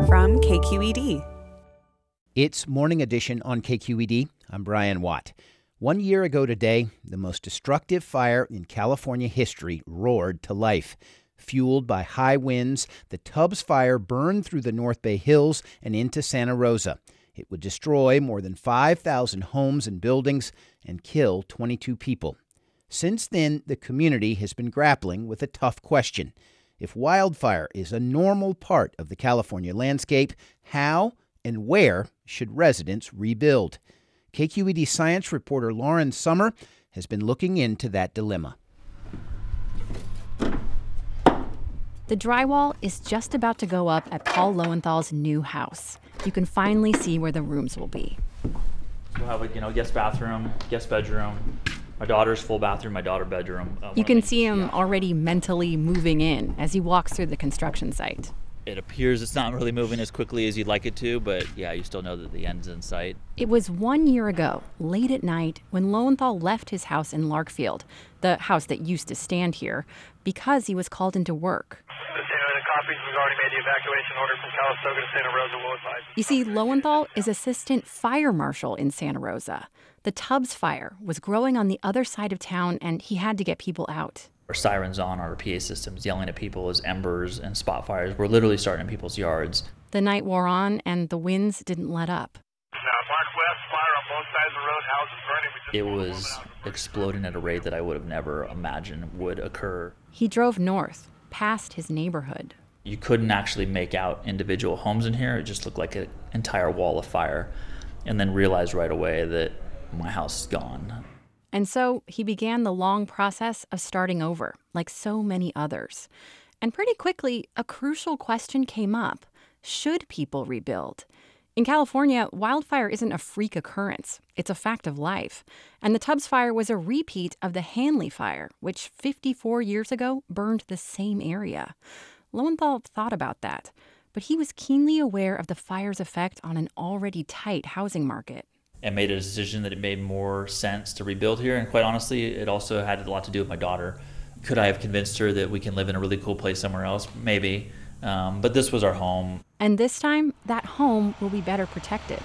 from KQED. It's Morning Edition on KQED. I'm Brian Watt. 1 year ago today, the most destructive fire in California history roared to life. Fueled by high winds, the Tubbs Fire burned through the North Bay Hills and into Santa Rosa. It would destroy more than 5,000 homes and buildings and kill 22 people. Since then, the community has been grappling with a tough question. If wildfire is a normal part of the California landscape, how and where should residents rebuild? KQED science reporter Lauren Sommer has been looking into that dilemma. The drywall is just about to go up at Paul Lowenthal's new house. You can finally see where the rooms will be. We'll have guest bathroom, guest bedroom, my daughter's full bathroom, my daughter bedroom. You can see him already mentally moving in as he walks through the construction site. It appears it's not really moving as quickly as you'd like it to, but yeah, you still know that the end's in sight. It was 1 year ago, late at night, when Lowenthal left his house in Larkfield, the house that used to stand here, because he was called into work. We've already made the evacuation order from Calistoga to Santa Rosa. We'll advise. You see, Lowenthal is assistant fire marshal in Santa Rosa. The Tubbs Fire was growing on the other side of town, and he had to get people out. Our sirens on, our PA systems yelling at people as embers and spot fires were literally starting in people's yards. The night wore on, and the winds didn't let up. Northwest fire on both sides of the road, houses burning. It was exploding at a rate that I would have never imagined would occur. He drove north, past his neighborhood. You couldn't actually make out individual homes in here. It just looked like an entire wall of fire. And then realized right away that my house is gone. And so he began the long process of starting over, like so many others. And pretty quickly, a crucial question came up. Should people rebuild? In California, wildfire isn't a freak occurrence. It's a fact of life. And the Tubbs Fire was a repeat of the Hanley Fire, which 54 years ago burned the same area. Lowenthal thought about that, but he was keenly aware of the fire's effect on an already tight housing market. And made a decision that it made more sense to rebuild here. And quite honestly, it also had a lot to do with my daughter. Could I have convinced her that we can live in a really cool place somewhere else? Maybe. But this was our home. And this time, that home will be better protected.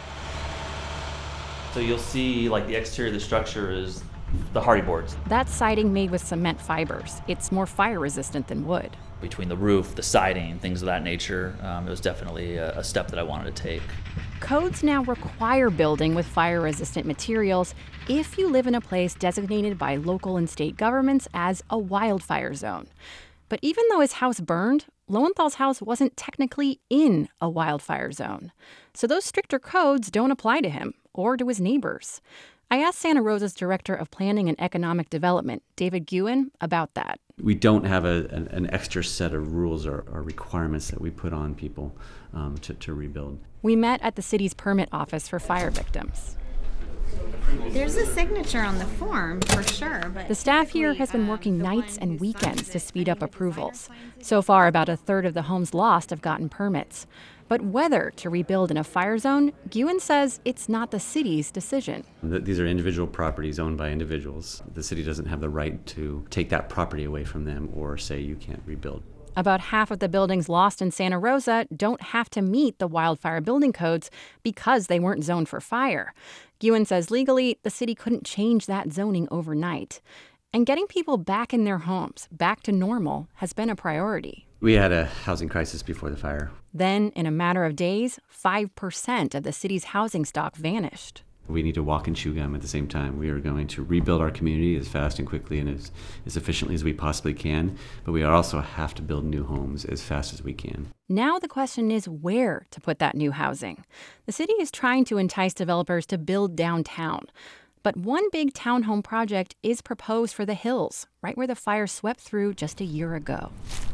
So you'll see the exterior of the structure is the hardy boards. That's siding made with cement fibers. It's more fire resistant than wood. Between the roof, the siding, things of that nature, it was definitely a step that I wanted to take. Codes now require building with fire-resistant materials if you live in a place designated by local and state governments as a wildfire zone. But even though his house burned, Lowenthal's house wasn't technically in a wildfire zone. So those stricter codes don't apply to him or to his neighbors. I asked Santa Rosa's Director of Planning and Economic Development, David Guin, about that. We don't have an extra set of rules or requirements that we put on people to rebuild. We met at the city's permit office for fire victims. There's a signature on the form, for sure. But the staff here has been working nights and weekends to speed up approvals. So far, about a third of the homes lost have gotten permits. But whether to rebuild in a fire zone, Guin says it's not the city's decision. These are individual properties owned by individuals. The city doesn't have the right to take that property away from them or say you can't rebuild. About half of the buildings lost in Santa Rosa don't have to meet the wildfire building codes because they weren't zoned for fire. Guin says legally, the city couldn't change that zoning overnight. And getting people back in their homes, back to normal, has been a priority. We had a housing crisis before the fire. Then, in a matter of days, 5% of the city's housing stock vanished. We need to walk and chew gum at the same time. We are going to rebuild our community as fast and quickly and as efficiently as we possibly can, but we also have to build new homes as fast as we can. Now the question is where to put that new housing. The city is trying to entice developers to build downtown. But one big townhome project is proposed for the Hills, right where the fire swept through just a year ago.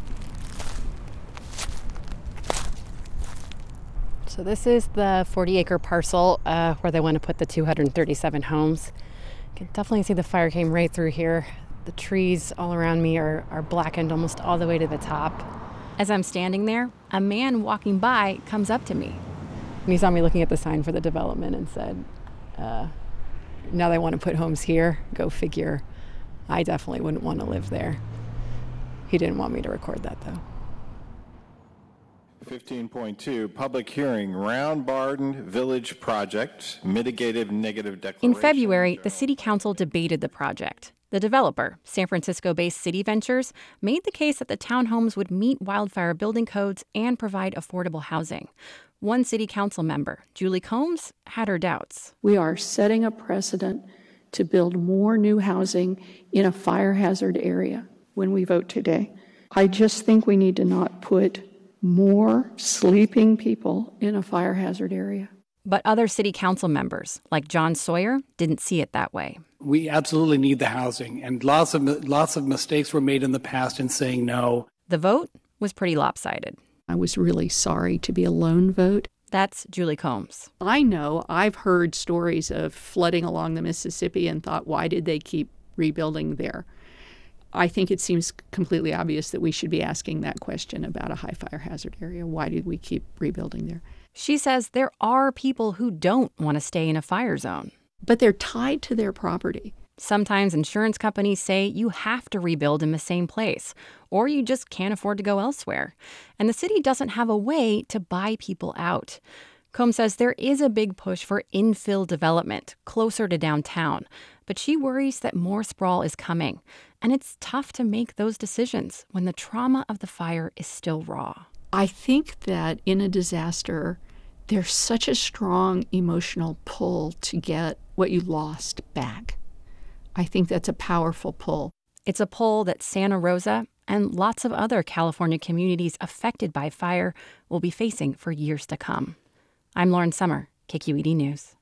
So this is the 40-acre parcel where they want to put the 237 homes. You can definitely see the fire came right through here. The trees all around me are blackened almost all the way to the top. As I'm standing there, a man walking by comes up to me. And he saw me looking at the sign for the development and said, now they want to put homes here. Go figure. I definitely wouldn't want to live there. He didn't want me to record that, though. 15.2, public hearing, Round Barton Village Project, mitigative negative declaration. In February, the city council debated the project. The developer, San Francisco-based City Ventures, made the case that the townhomes would meet wildfire building codes and provide affordable housing. One city council member, Julie Combs, had her doubts. We are setting a precedent to build more new housing in a fire hazard area when we vote today. I just think we need to not put more sleeping people in a fire hazard area. But other city council members, like John Sawyer, didn't see it that way. We absolutely need the housing, and lots of mistakes were made in the past in saying no. The vote was pretty lopsided. I was really sorry to be a lone vote. That's Julie Combs. I know I've heard stories of flooding along the Mississippi and thought, why did they keep rebuilding there? I think it seems completely obvious that we should be asking that question about a high fire hazard area. Why did we keep rebuilding there? She says there are people who don't want to stay in a fire zone. But they're tied to their property. Sometimes insurance companies say you have to rebuild in the same place, or you just can't afford to go elsewhere. And the city doesn't have a way to buy people out. Combs says there is a big push for infill development closer to downtown, but she worries that more sprawl is coming. And it's tough to make those decisions when the trauma of the fire is still raw. I think that in a disaster, there's such a strong emotional pull to get what you lost back. I think that's a powerful pull. It's a pull that Santa Rosa and lots of other California communities affected by fire will be facing for years to come. I'm Lauren Sommer, KQED News.